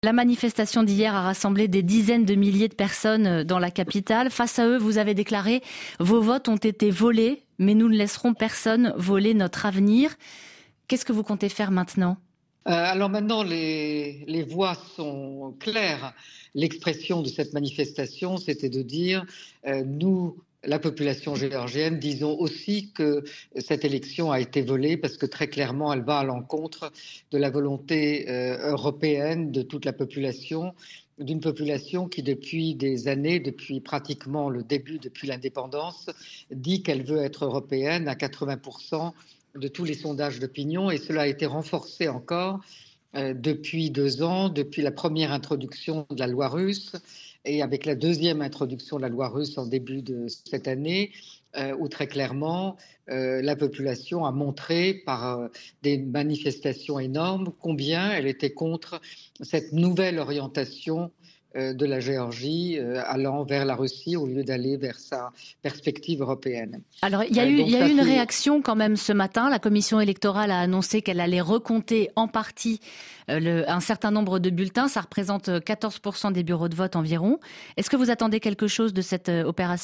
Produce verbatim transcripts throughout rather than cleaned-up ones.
La manifestation d'hier a rassemblé des dizaines de milliers de personnes dans la capitale. Face à eux, vous avez déclaré « Vos votes ont été volés, mais nous ne laisserons personne voler notre avenir ». Qu'est-ce que vous comptez faire maintenant ? euh, Alors maintenant, les, les voix sont claires. L'expression de cette manifestation, c'était de dire euh, « Nous, la population géorgienne, disons aussi que cette élection a été volée parce que très clairement, elle va à l'encontre de la volonté euh, européenne de toute la population, d'une population qui depuis des années, depuis pratiquement le début, depuis l'indépendance, dit qu'elle veut être européenne à quatre-vingts pour cent de tous les sondages d'opinion, et cela a été renforcé encore euh, depuis deux ans, depuis la première introduction de la loi russe, et avec la deuxième introduction de la loi russe en début de cette année, euh, où très clairement euh, la population a montré par euh, des manifestations énormes combien elle était contre cette nouvelle orientation euh, de la Géorgie euh, allant vers la Russie au lieu d'aller vers sa perspective européenne. Alors il y a eu, euh, il y a eu une réaction quand même ce matin. La commission électorale a annoncé qu'elle allait recompter en partie euh, le, un certain nombre de bulletins. Ça représente quatorze pour cent des bureaux de vote environ. Est-ce que vous attendez quelque chose de cette euh, opération ?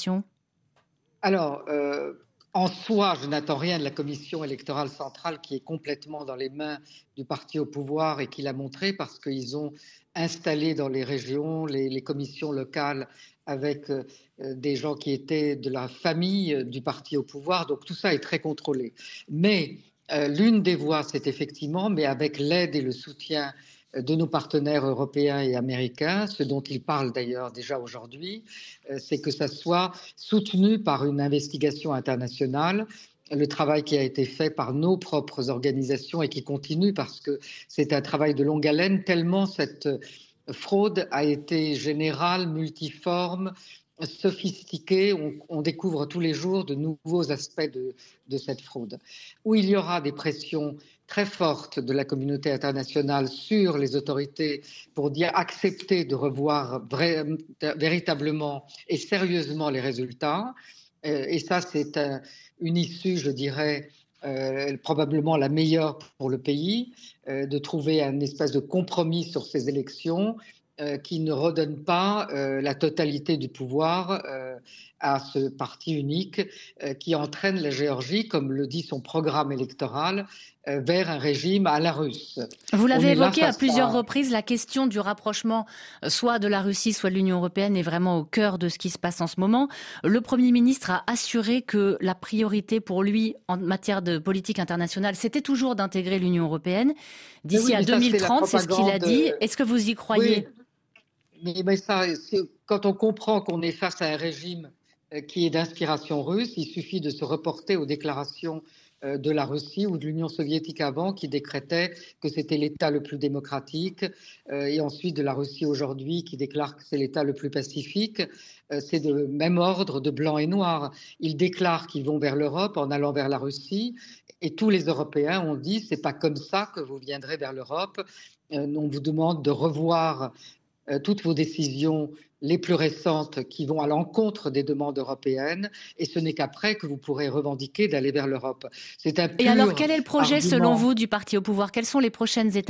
Alors, euh, en soi, je n'attends rien de la commission électorale centrale qui est complètement dans les mains du parti au pouvoir et qui l'a montré parce qu'ils ont installé dans les régions les, les commissions locales avec euh, des gens qui étaient de la famille du parti au pouvoir. Donc tout ça est très contrôlé. Mais euh, l'une des voies, c'est effectivement, mais avec l'aide et le soutien de nos partenaires européens et américains, ce dont ils parlent d'ailleurs déjà aujourd'hui, c'est que ça soit soutenu par une investigation internationale, le travail qui a été fait par nos propres organisations et qui continue parce que c'est un travail de longue haleine, tellement cette fraude a été générale, multiforme, sophistiquée. On, on découvre tous les jours de nouveaux aspects de, de cette fraude, où il y aura des pressions très forte de la communauté internationale sur les autorités pour dire accepter de revoir vrai, véritablement et sérieusement les résultats. Euh, et ça, c'est un, une issue, je dirais, euh, probablement la meilleure pour le pays, euh, de trouver un espèce de compromis sur ces élections euh, qui ne redonne pas euh, la totalité du pouvoir euh, à ce parti unique euh, qui entraîne la Géorgie, comme le dit son programme électoral, euh, vers un régime à la russe. Vous l'avez évoqué à plusieurs reprises, la question du rapprochement soit de la Russie, soit de l'Union européenne est vraiment au cœur de ce qui se passe en ce moment. Le Premier ministre a assuré que la priorité pour lui en matière de politique internationale, c'était toujours d'intégrer l'Union européenne d'ici oui, à deux mille trente, c'est ce qu'il a dit. Est-ce que vous y croyez ? Oui. Mais, mais ça, quand on comprend qu'on est face à un régime qui est d'inspiration russe, il suffit de se reporter aux déclarations de la Russie ou de l'Union soviétique avant qui décrétait que c'était l'État le plus démocratique et ensuite de la Russie aujourd'hui qui déclare que c'est l'État le plus pacifique. C'est de même ordre de blanc et noir. Ils déclarent qu'ils vont vers l'Europe en allant vers la Russie et tous les Européens ont dit c'est pas comme ça que vous viendrez vers l'Europe. On vous demande de revoir toutes vos décisions les plus récentes qui vont à l'encontre des demandes européennes et ce n'est qu'après que vous pourrez revendiquer d'aller vers l'Europe. C'est un pur Et alors, quel est le projet argument... selon vous du parti au pouvoir ? Quelles sont les prochaines étapes ?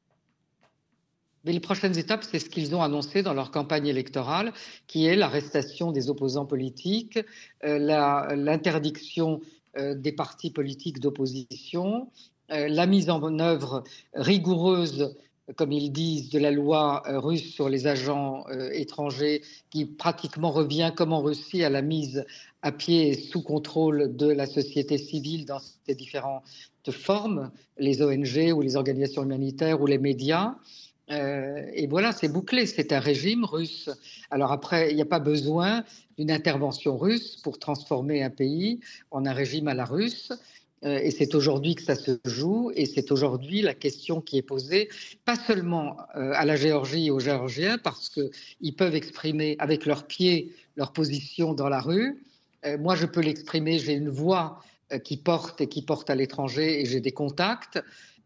Mais les prochaines étapes, c'est ce qu'ils ont annoncé dans leur campagne électorale, qui est l'arrestation des opposants politiques, euh, la, l'interdiction euh, des partis politiques d'opposition, euh, la mise en œuvre rigoureuse, comme ils disent, de la loi russe sur les agents euh, étrangers qui pratiquement revient, comme en Russie, à la mise à pied et sous contrôle de la société civile dans ses différentes formes, les O N G ou les organisations humanitaires ou les médias. Euh, et voilà, c'est bouclé, c'est un régime russe. Alors après, il n'y a pas besoin d'une intervention russe pour transformer un pays en un régime à la russe. Et c'est aujourd'hui que ça se joue et c'est aujourd'hui la question qui est posée, pas seulement à la Géorgie et aux Géorgiens, parce qu'ils peuvent exprimer avec leurs pieds leur position dans la rue. Moi, je peux l'exprimer, j'ai une voix qui porte et qui porte à l'étranger et j'ai des contacts.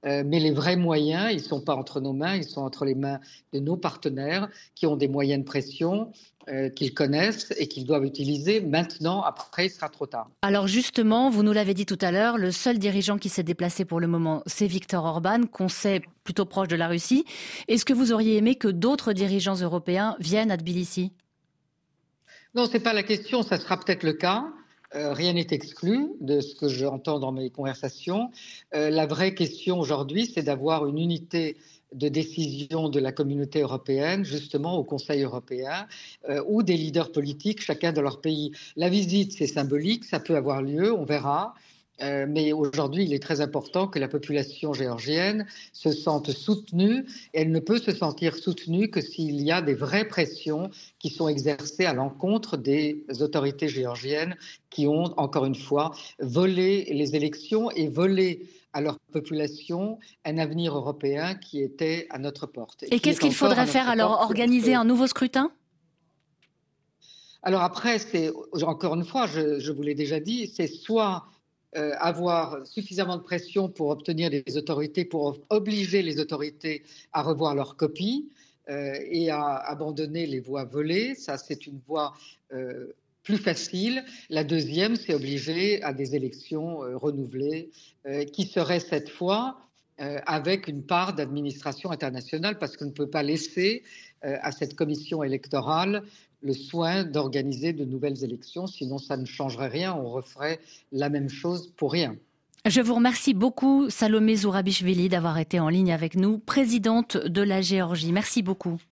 Euh, mais les vrais moyens, ils ne sont pas entre nos mains, ils sont entre les mains de nos partenaires qui ont des moyens de pression euh, qu'ils connaissent et qu'ils doivent utiliser. Maintenant, après, il sera trop tard. Alors justement, vous nous l'avez dit tout à l'heure, le seul dirigeant qui s'est déplacé pour le moment, c'est Viktor Orban, qu'on sait plutôt proche de la Russie. Est-ce que vous auriez aimé que d'autres dirigeants européens viennent à Tbilissi ? Non, ce n'est pas la question, ça sera peut-être le cas. Euh, rien n'est exclu de ce que j'entends dans mes conversations. Euh, la vraie question aujourd'hui, c'est d'avoir une unité de décision de la communauté européenne, justement au Conseil européen, euh, ou des leaders politiques, chacun de leur pays. La visite, c'est symbolique, ça peut avoir lieu, on verra. Euh, mais aujourd'hui, il est très important que la population géorgienne se sente soutenue. Et elle ne peut se sentir soutenue que s'il y a des vraies pressions qui sont exercées à l'encontre des autorités géorgiennes qui ont, encore une fois, volé les élections et volé à leur population un avenir européen qui était à notre porte. Et, et qu'est-ce qu'il faudrait faire alors ? Organiser un nouveau scrutin ? Alors après, c'est encore une fois, je, je vous l'ai déjà dit, c'est soit Euh, avoir suffisamment de pression pour obtenir des autorités, pour obliger les autorités à revoir leur copie euh, et à abandonner les voies volées. Ça, c'est une voie euh, plus facile. La deuxième, c'est obliger à des élections euh, renouvelées euh, qui seraient cette fois euh, avec une part d'administration internationale, parce qu'on ne peut pas laisser euh, à cette commission électorale le soin d'organiser de nouvelles élections, sinon ça ne changerait rien, on referait la même chose pour rien. Je vous remercie beaucoup, Salomé Zourabichvili, d'avoir été en ligne avec nous, présidente de la Géorgie. Merci beaucoup.